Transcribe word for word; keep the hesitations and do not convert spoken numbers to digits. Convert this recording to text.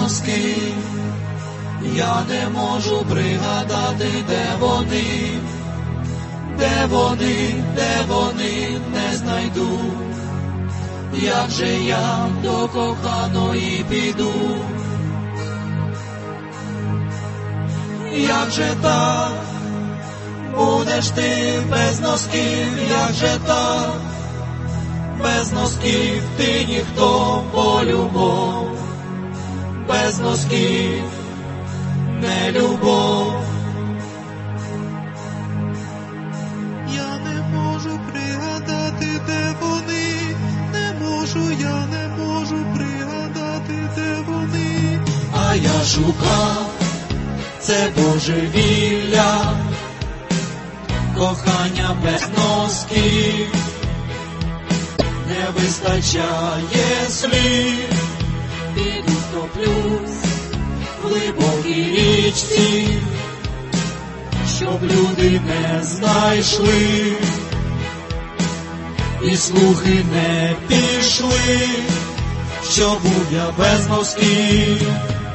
носки, я не можу пригадати, де вони, де вони, де вони, не знайду. Як же я до коханої піду? Як же так будеш ти без носків? Як же так без носків ти ніхто по-любов? Без носків не любов. Я не можу пригадати, де вони, не можу, я не можу пригадати, де вони. А я шукав це божевілля, кохання без носків, не вистачає слів, піду втоплюсь в глибокій річці, щоб люди не знайшли і слухи не пішли, що був я без носків.